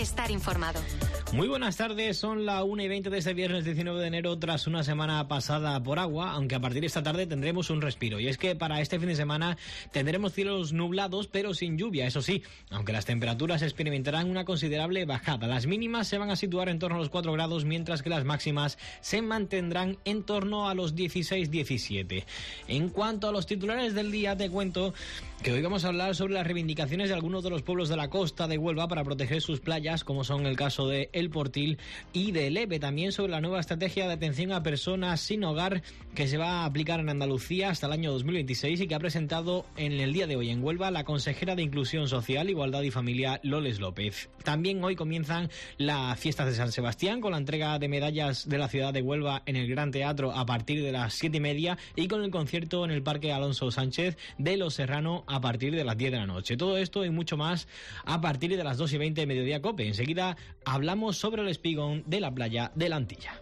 estar informado. Muy buenas tardes, son las 1:20 de este viernes 19 de enero, tras una semana pasada por agua, aunque a partir de esta tarde tendremos un respiro. Y es que para este fin de semana tendremos cielos nublados, pero sin lluvia, eso sí, aunque las temperaturas experimentarán una considerable bajada. Las mínimas se van a situar en torno a los 4 grados, mientras que las máximas se mantendrán en torno a los 16-17. En cuanto a los titulares del día, te cuento que hoy vamos a hablar sobre las reivindicaciones de algunos de los pueblos de la costa de Huelva para proteger sus playas, como son el caso de El Portil y de Lepe. También sobre la nueva estrategia de atención a personas sin hogar que se va a aplicar en Andalucía hasta el año 2026 y que ha presentado en el día de hoy en Huelva la consejera de Inclusión Social, Igualdad y Familia, Loles López. También hoy comienzan las fiestas de San Sebastián con la entrega de medallas de la ciudad de Huelva en el Gran Teatro a partir de las 7:30 y con el concierto en el Parque Alonso Sánchez de Los Serrano a partir de las 10 de la noche. Todo esto y mucho más a partir de las 2:20 de Mediodía Cope. Enseguida hablamos sobre el espigón de la playa de la Antilla.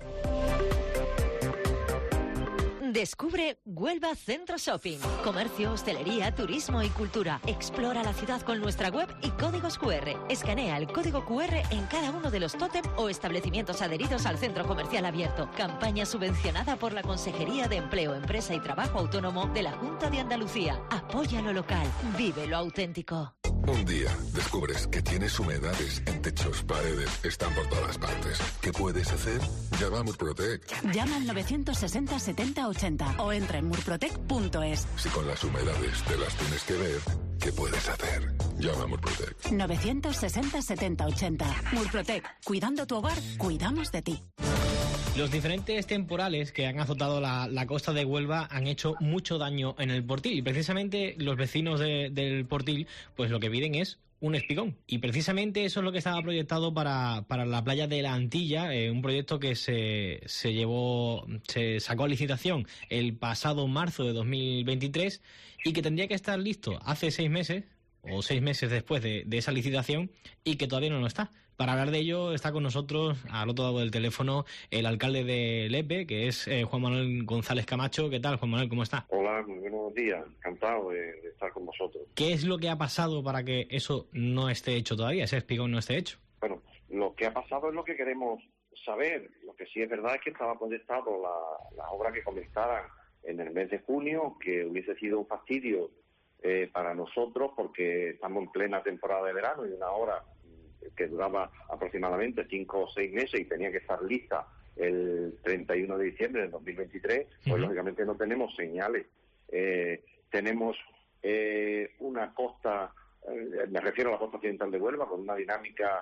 Descubre Huelva Centro Shopping. Comercio, hostelería, turismo y cultura. Explora la ciudad con nuestra web y códigos QR. Escanea el código QR en cada uno de los tótem o establecimientos adheridos al centro comercial abierto. Campaña subvencionada por la Consejería de Empleo, Empresa y Trabajo Autónomo de la Junta de Andalucía. Apoya lo local. Vive lo auténtico. Un día descubres que tienes humedades en techos, paredes, están por todas partes. ¿Qué puedes hacer? Llama a Murprotec. Llama al 960 70 80 o entra en murprotec.es. Si con las humedades te las tienes que ver, ¿qué puedes hacer? Llama a Murprotec. 960 70 80. Murprotec. Cuidando tu hogar, cuidamos de ti. Los diferentes temporales que han azotado la costa de Huelva han hecho mucho daño en el Portil y precisamente los vecinos del Portil pues lo que piden es un espigón y precisamente eso es lo que estaba proyectado para la playa de la Antilla, un proyecto que se sacó a licitación el pasado marzo de 2023 y que tendría que estar listo hace 6 meses o 6 meses después de esa licitación y que todavía no lo está. Para hablar de ello está con nosotros al otro lado del teléfono el alcalde de Lepe, que es Juan Manuel González Camacho. ¿Qué tal, Juan Manuel? ¿Cómo está? Hola, muy buenos días. Encantado de estar con vosotros. ¿Qué es lo que ha pasado para que eso no esté hecho todavía, ese espigón no esté hecho? Bueno, lo que ha pasado es lo que queremos saber. Lo que sí es verdad es que estaba proyectado la obra que comenzaran en el mes de junio, que hubiese sido un fastidio para nosotros porque estamos en plena temporada de verano y una obra que duraba aproximadamente 5 o 6 meses y tenía que estar lista el 31 de diciembre del 2023, pues lógicamente no tenemos señales. Tenemos una costa, me refiero a la costa occidental de Huelva, con una dinámica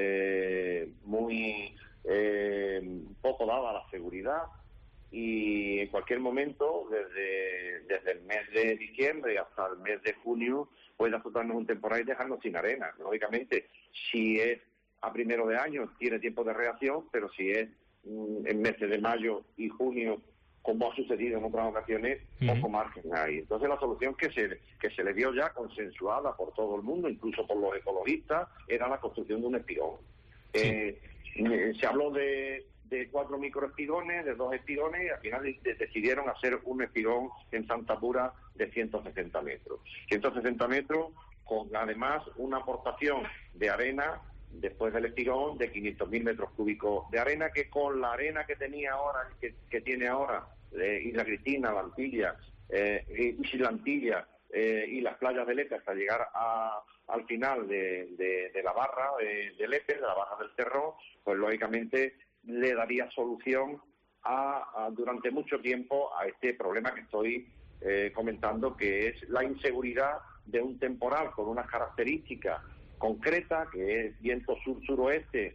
muy poco dada a la seguridad, y en cualquier momento, desde el mes de diciembre hasta el mes de junio, puede azotarnos un temporal y dejarnos sin arena. Lógicamente, si es a primero de año, tiene tiempo de reacción, pero si es en meses de mayo y junio, como ha sucedido en otras ocasiones, poco margen hay. Entonces, la solución que se le dio ya consensuada por todo el mundo, incluso por los ecologistas, era la construcción de un espigón. Se habló de 4 microespigones, de 2 espigones, y al final decidieron hacer un espigón en Santa Pura de 160 metros. 160 metros con además una aportación de arena después del espigón de 500.000 metros cúbicos de arena, que con la arena que tenía ahora, que tiene ahora Isla Cristina, la Antilla, Isla Antilla y las playas de Lepe hasta llegar al final de la barra de Lepe, de la barra del Cerro, pues lógicamente le daría solución durante mucho tiempo a este problema que estoy comentando, que es la inseguridad de un temporal con unas características concretas, que es viento sur-suroeste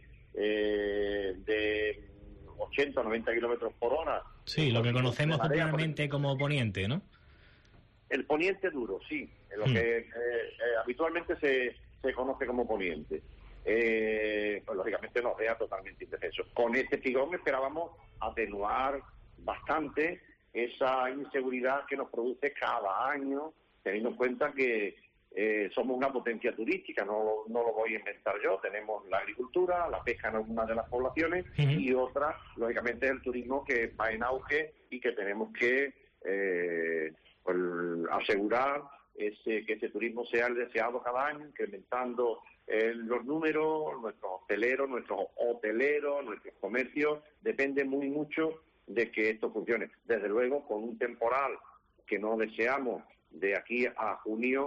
de 80 o 90 kilómetros por hora. Sí, lo que conocemos popularmente como poniente, ¿no? El poniente duro, sí, lo que habitualmente se conoce como poniente. Pues lógicamente nos vea totalmente indefensos. Con este espigón esperábamos atenuar bastante esa inseguridad que nos produce cada año, teniendo en cuenta que somos una potencia turística, no lo voy a inventar yo. Tenemos la agricultura, la pesca en algunas de las poblaciones y otra, lógicamente, el turismo, que va en auge y que tenemos que pues, asegurar que ese turismo sea el deseado cada año, incrementando los números, nuestros hosteleros, nuestros comercios, depende muy mucho de que esto funcione. Desde luego, con un temporal que no deseamos de aquí a junio,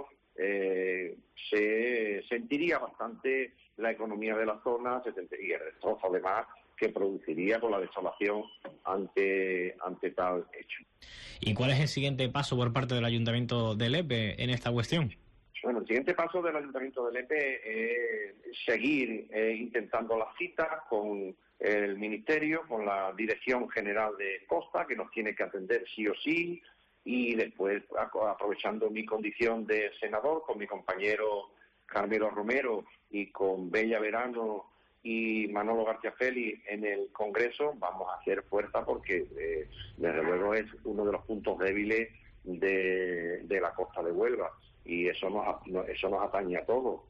se sentiría bastante la economía de la zona, se sentiría el destrozo además que produciría con la desolación ante tal hecho. ¿Y cuál es el siguiente paso por parte del Ayuntamiento de Lepe en esta cuestión? Bueno, el siguiente paso del Ayuntamiento de Lepe es seguir intentando las citas con el Ministerio, con la Dirección General de Costa, que nos tiene que atender sí o sí, y después, aprovechando mi condición de senador, con mi compañero Carmelo Romero y con Bella Verano y Manolo García Félix en el Congreso, vamos a hacer fuerza porque, desde luego, es uno de los puntos débiles de la costa de Huelva, y eso nos atañe a todos.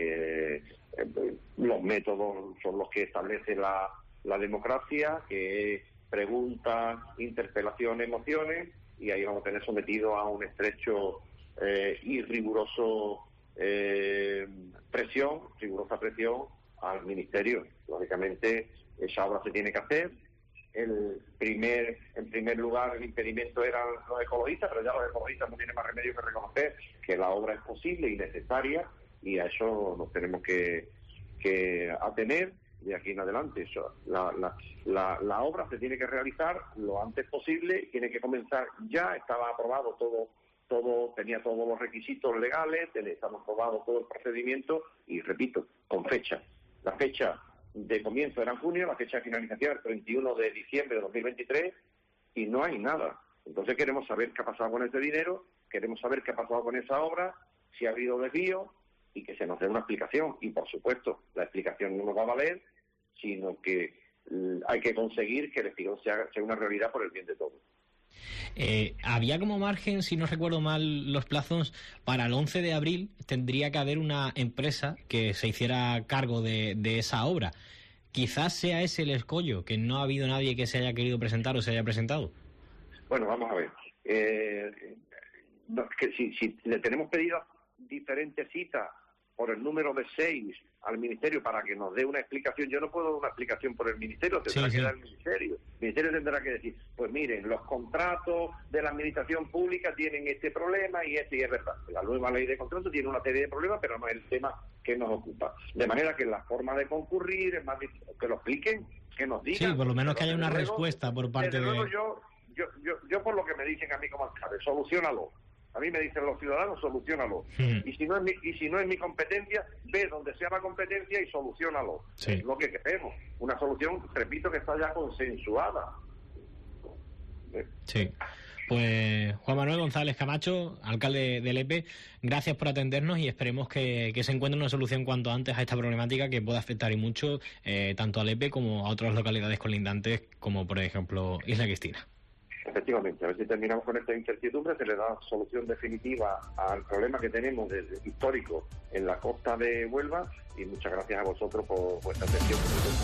Los métodos son los que establece la democracia, que es preguntas, interpelaciones, mociones, y ahí vamos a tener sometido a un estrecho y rigurosa presión al Ministerio. Lógicamente, esa obra se tiene que hacer. En primer lugar, el impedimento eran los ecologistas, pero ya los ecologistas no tienen más remedio que reconocer que la obra es posible y necesaria, y a eso nos tenemos que atener de aquí en adelante. La obra se tiene que realizar lo antes posible, tiene que comenzar ya. Estaba aprobado todo, tenía todos los requisitos legales, estamos aprobado todo el procedimiento, y repito, con fecha. La fecha de comienzo era en junio, la fecha de finalización el 31 de diciembre de 2023, y no hay nada. Entonces queremos saber qué ha pasado con ese dinero, queremos saber qué ha pasado con esa obra, si ha habido desvío, y que se nos dé una explicación. Y por supuesto, la explicación no nos va a valer, sino que hay que conseguir que el espigón sea una realidad por el bien de todos. Había como margen, si no recuerdo mal los plazos, para el 11 de abril tendría que haber una empresa que se hiciera cargo de esa obra. Quizás sea ese el escollo, que no ha habido nadie que se haya querido presentar o se haya presentado. Bueno, vamos a ver. Que si le tenemos pedido diferentes citas por el número de 6 al Ministerio para que nos dé una explicación, yo no puedo dar una explicación por el Ministerio, tendrá que dar el Ministerio. El Ministerio tendrá que decir, pues miren, los contratos de la administración pública tienen este problema y es verdad. La nueva ley de contratos tiene una serie de problemas, pero no es el tema que nos ocupa. De manera que la forma de concurrir es más difícil, que lo expliquen, que nos digan. Sí, por lo menos que haya una respuesta por parte de... Luego yo por lo que me dicen a mí como alcalde, soluciónalo. A mí me dicen los ciudadanos, soluciónalo. Y si no es mi competencia, ve donde sea la competencia y soluciónalo. Sí. Es lo que queremos. Una solución, repito, que está ya consensuada. Sí. Pues Juan Manuel González Camacho, alcalde de Lepe, gracias por atendernos y esperemos que se encuentre una solución cuanto antes a esta problemática que puede afectar y mucho tanto a Lepe como a otras localidades colindantes, como por ejemplo Isla Cristina. Efectivamente, a ver si terminamos con esta incertidumbre, se le da solución definitiva al problema que tenemos histórico en la costa de Huelva, y muchas gracias a vosotros por vuestra atención.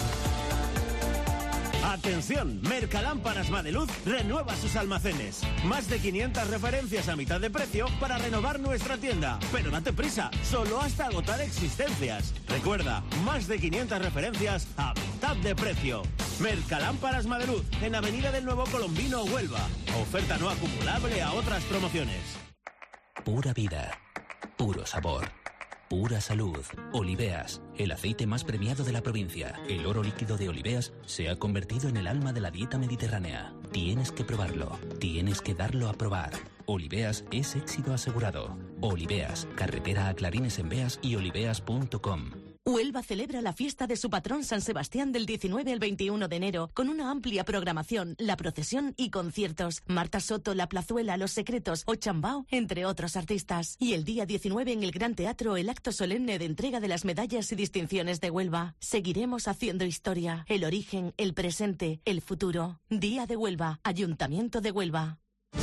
¡Atención! Mercalámparas Madeluz renueva sus almacenes. Más de 500 referencias a mitad de precio para renovar nuestra tienda. Pero date prisa, solo hasta agotar existencias. Recuerda, más de 500 referencias a mitad de precio. Mercalámparas Madeluz, en Avenida del Nuevo Colombino, Huelva. Oferta no acumulable a otras promociones. Pura vida, puro sabor. Pura salud. Oliveas, el aceite más premiado de la provincia. El oro líquido de Oliveas se ha convertido en el alma de la dieta mediterránea. Tienes que probarlo. Tienes que darlo a probar. Oliveas es éxito asegurado. Oliveas, carretera a Clarines en Beas y oliveas.com. Huelva celebra la fiesta de su patrón San Sebastián del 19 al 21 de enero con una amplia programación, la procesión y conciertos. Marta Soto, La Plazuela, Los Secretos o Chambao, entre otros artistas. Y el día 19 en el Gran Teatro, el acto solemne de entrega de las medallas y distinciones de Huelva. Seguiremos haciendo historia, el origen, el presente, el futuro. Día de Huelva, Ayuntamiento de Huelva.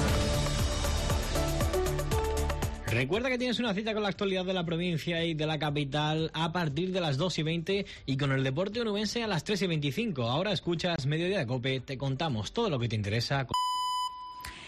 Recuerda que tienes una cita con la actualidad de la provincia y de la capital a partir de las 2:20 y con el deporte onubense a las 3:25. Ahora escuchas Mediodía de COPE, te contamos todo lo que te interesa.